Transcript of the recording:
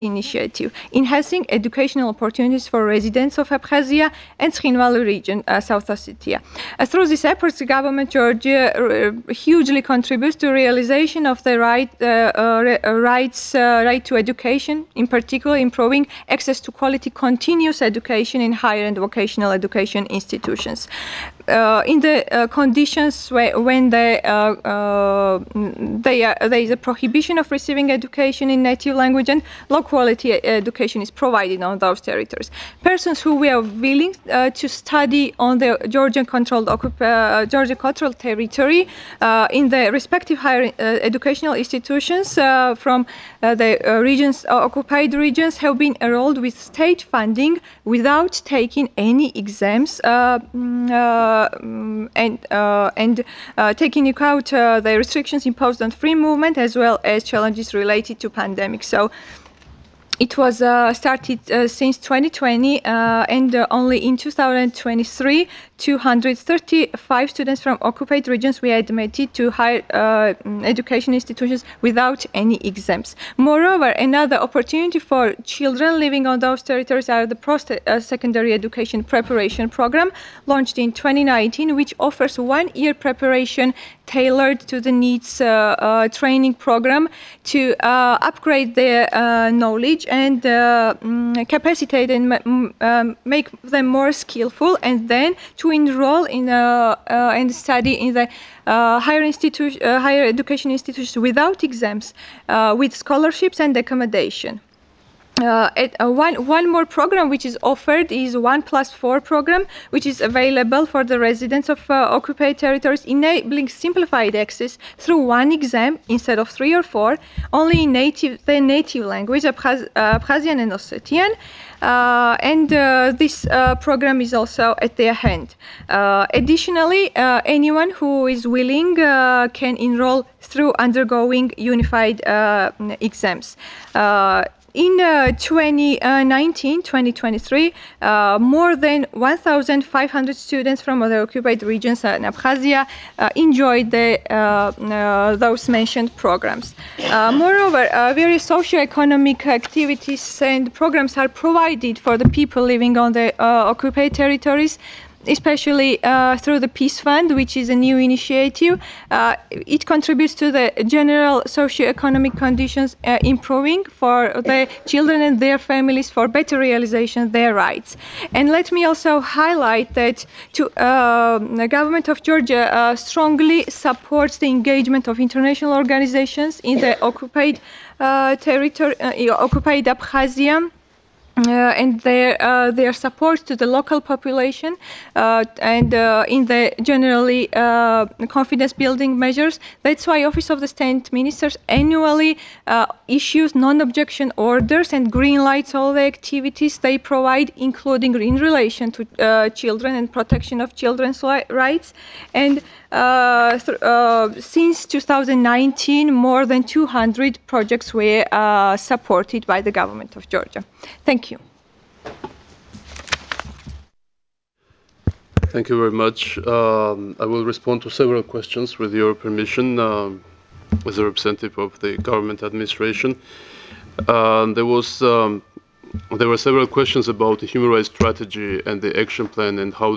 initiative, enhancing educational opportunities for residents of Abkhazia and Tkhinvali region, South Ossetia. Through these efforts, the government of Georgia hugely contributes to realization of the right to education, in particular improving access to quality continuous education in higher and vocational education institutions. In the conditions when there is a prohibition of receiving education in native language and low quality education is provided on those territories. Persons who were willing to study on the Georgian-controlled territory in the respective higher educational institutions from the regions, occupied regions, have been enrolled with state funding without taking any exams and taking into account the restrictions imposed on free movement as well as challenges related to pandemic. So it was started since 2020 and only in 2023, 235 students from occupied regions were admitted to higher education institutions without any exams. Moreover, another opportunity for children living on those territories are the post-secondary education preparation program launched in 2019, which offers 1-year preparation tailored to the needs training program to upgrade their knowledge and capacitate and make them more skillful, and then to enroll in and study in the higher education institutions without exams, with scholarships and accommodation. One more program which is offered is 1+4 program, which is available for the residents of occupied territories, enabling simplified access through 1 exam instead of 3 or 4, only in the native language, Abkhazian and Ossetian. This program is also at their hand. Additionally, anyone who is willing can enroll through undergoing unified exams. In 2019-2023, more than 1,500 students from other occupied regions in Abkhazia enjoyed those mentioned programs. Moreover, various socio-economic activities and programs are provided for the people living on the occupied territories, especially through the Peace Fund, which is a new initiative. It contributes to the general socio-economic conditions improving for the children and their families for better realization of their rights. And let me also highlight that the government of Georgia strongly supports the engagement of international organizations in the occupied territory, occupied Abkhazia. And their support to the local population and in the generally confidence building measures. That's why Office of the State Ministers annually issues non-objection orders and green lights all the activities they provide, including in relation to children and protection of children's rights. And since 2019, more than 200 projects were supported by the government of Georgia. Thank you. Thank you very much. I will respond to several questions with your permission as a representative of the government administration. There were several questions about the human rights strategy and the action plan and how